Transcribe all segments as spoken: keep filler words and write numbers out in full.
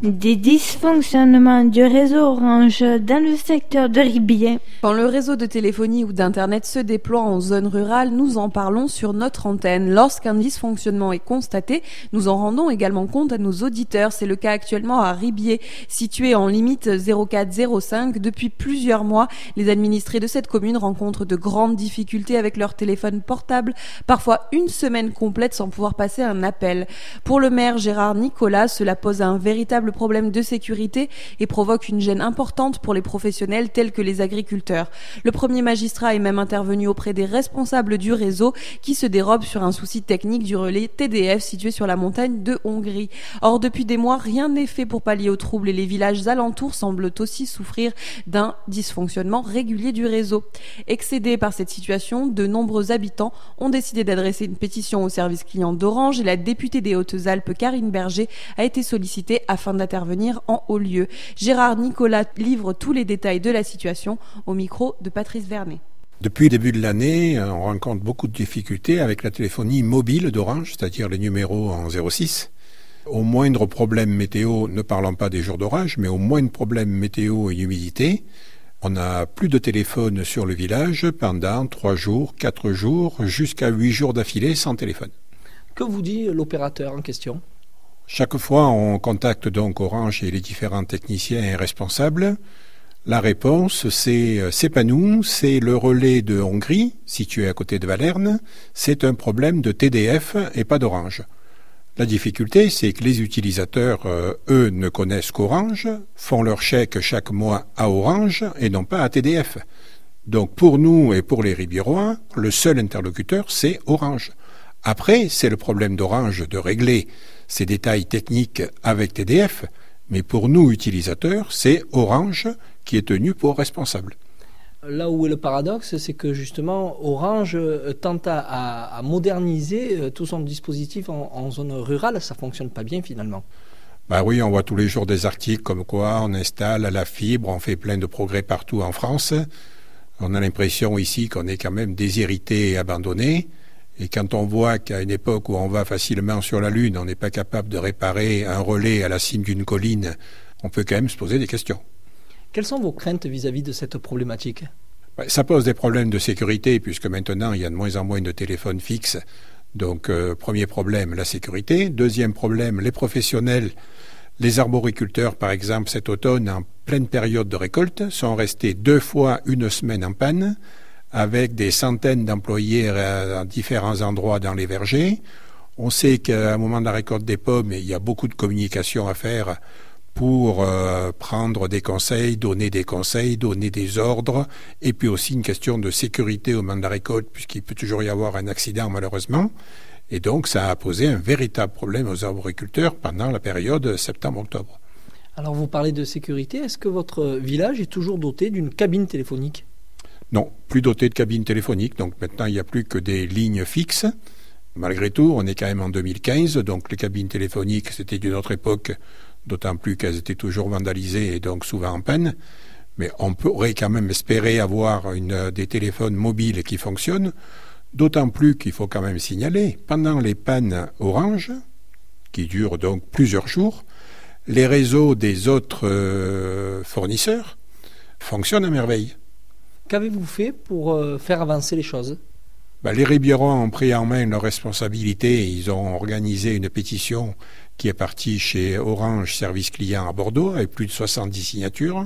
Des dysfonctionnements du réseau Orange dans le secteur de Ribier. Quand le réseau de téléphonie ou d'internet se déploie en zone rurale, nous en parlons sur notre antenne. Lorsqu'un dysfonctionnement est constaté, nous en rendons également compte à nos auditeurs. C'est le cas actuellement à Ribier, situé en limite zéro quatre zéro cinq. Depuis plusieurs mois, les administrés de cette commune rencontrent de grandes difficultés avec leur téléphone portable, parfois une semaine complète sans pouvoir passer un appel. Pour le maire Gérard Nicolas, cela pose un véritable problème de sécurité et provoque une gêne importante pour les professionnels tels que les agriculteurs. Le premier magistrat est même intervenu auprès des responsables du réseau qui se dérobent sur un souci technique du relais T D F situé sur la montagne de Hongrie. Or, depuis des mois, rien n'est fait pour pallier aux troubles et les villages alentours semblent aussi souffrir d'un dysfonctionnement régulier du réseau. Excédés par cette situation, de nombreux habitants ont décidé d'adresser une pétition au service client d'Orange et la députée des Hautes-Alpes, Karine Berger, a été sollicitée afin d'intervenir en haut lieu. Gérard Nicolas livre tous les détails de la situation au micro de Patrice Vernet. Depuis le début de l'année, on rencontre beaucoup de difficultés avec la téléphonie mobile d'Orange, c'est-à-dire les numéros en zéro six. Au moindre problème météo, ne parlons pas des jours d'orage, mais au moindre problème météo et humidité, on n'a plus de téléphone sur le village pendant trois jours, quatre jours, jusqu'à huit jours d'affilée sans téléphone. Que vous dit l'opérateur en question ? Chaque fois, on contacte donc Orange et les différents techniciens et responsables. La réponse, c'est « c'est pas nous, c'est le relais de Hongrie, situé à côté de Valerne, c'est un problème de T D F et pas d'Orange ». La difficulté, c'est que les utilisateurs, euh, eux, ne connaissent qu'Orange, font leur chèque chaque mois à Orange et non pas à T D F. Donc pour nous et pour les Ribierois, le seul interlocuteur, c'est Orange. Après, c'est le problème d'Orange de régler ces détails techniques avec T D F, mais pour nous, utilisateurs, c'est Orange qui est tenu pour responsable. Là où est le paradoxe, c'est que justement Orange tente à, à moderniser tout son dispositif en, en zone rurale. Ça ne fonctionne pas bien finalement. Bah oui, on voit tous les jours des articles comme quoi on installe la fibre, on fait plein de progrès partout en France. On a l'impression ici qu'on est quand même déshérité et abandonné. Et quand on voit qu'à une époque où on va facilement sur la Lune, on n'est pas capable de réparer un relais à la cime d'une colline, on peut quand même se poser des questions. Quelles sont vos craintes vis-à-vis de cette problématique ? Ça pose des problèmes de sécurité, puisque maintenant, il y a de moins en moins de téléphones fixes. Donc, euh, premier problème, la sécurité. Deuxième problème, les professionnels. Les arboriculteurs, par exemple, cet automne, en pleine période de récolte, sont restés deux fois une semaine en panne, avec des centaines d'employés à différents endroits dans les vergers. On sait qu'à un moment de la récolte des pommes, il y a beaucoup de communication à faire pour euh, prendre des conseils, donner des conseils, donner des ordres, et puis aussi une question de sécurité au moment de la récolte, puisqu'il peut toujours y avoir un accident malheureusement. Et donc ça a posé un véritable problème aux arboriculteurs pendant la période septembre-octobre. Alors vous parlez de sécurité, est-ce que votre village est toujours doté d'une cabine téléphonique ? Non, plus doté de cabine téléphonique, donc maintenant il n'y a plus que des lignes fixes. Malgré tout, on est quand même en deux mille quinze, donc les cabines téléphoniques, c'était d'une autre époque, d'autant plus qu'elles étaient toujours vandalisées et donc souvent en panne. Mais on pourrait quand même espérer avoir une, des téléphones mobiles qui fonctionnent, d'autant plus qu'il faut quand même signaler, pendant les pannes Orange, qui durent donc plusieurs jours, les réseaux des autres euh, fournisseurs fonctionnent à merveille. Qu'avez-vous fait pour euh, faire avancer les choses ? Ben, les Ribierois ont pris en main leurs responsabilités. Ils ont organisé une pétition qui est partie chez Orange Service Client à Bordeaux avec plus de soixante-dix signatures.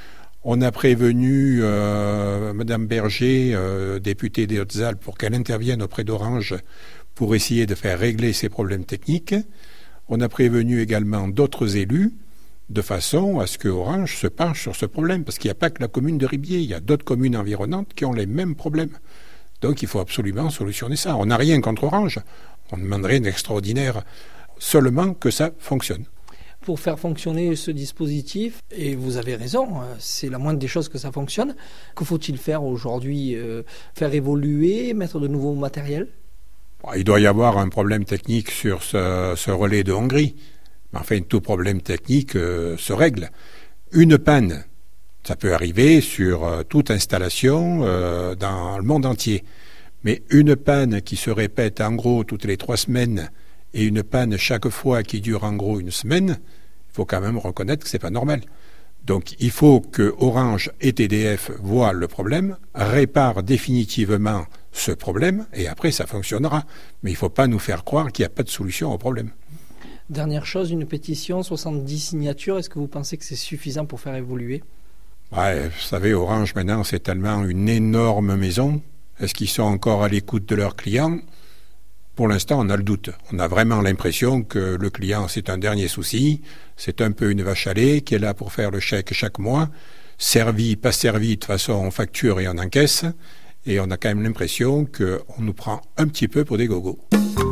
On a prévenu euh, Madame Berger, euh, députée des Hautes-Alpes, pour qu'elle intervienne auprès d'Orange pour essayer de faire régler ces problèmes techniques. On a prévenu également d'autres élus de façon à ce que Orange se penche sur ce problème, parce qu'il n'y a pas que la commune de Ribier, il y a d'autres communes environnantes qui ont les mêmes problèmes. Donc il faut absolument solutionner ça. On n'a rien contre Orange, on demanderait d'extraordinaire, seulement que ça fonctionne. Pour faire fonctionner ce dispositif, et vous avez raison, c'est la moindre des choses que ça fonctionne, que faut-il faire aujourd'hui ? euh, Faire évoluer, mettre de nouveaux matériels ? Il doit y avoir un problème technique sur ce, ce relais de Hongrie. Mais enfin, tout problème technique euh, se règle. Une panne, ça peut arriver sur euh, toute installation euh, dans le monde entier. Mais une panne qui se répète en gros toutes les trois semaines et une panne chaque fois qui dure en gros une semaine, il faut quand même reconnaître que c'est pas normal. Donc il faut que Orange et T D F voient le problème, réparent définitivement ce problème, et après ça fonctionnera. Mais il ne faut pas nous faire croire qu'il n'y a pas de solution au problème. Dernière chose, une pétition, soixante-dix signatures, est-ce que vous pensez que c'est suffisant pour faire évoluer ? Ouais, vous savez, Orange maintenant c'est tellement une énorme maison. Est-ce qu'ils sont encore à l'écoute de leurs clients ? Pour l'instant, on a le doute. On a vraiment l'impression que le client, c'est un dernier souci. C'est un peu une vache à lait qui est là pour faire le chèque chaque mois. Servi, pas servi, de toute façon, on facture et on encaisse. Et on a quand même l'impression qu'on nous prend un petit peu pour des gogos.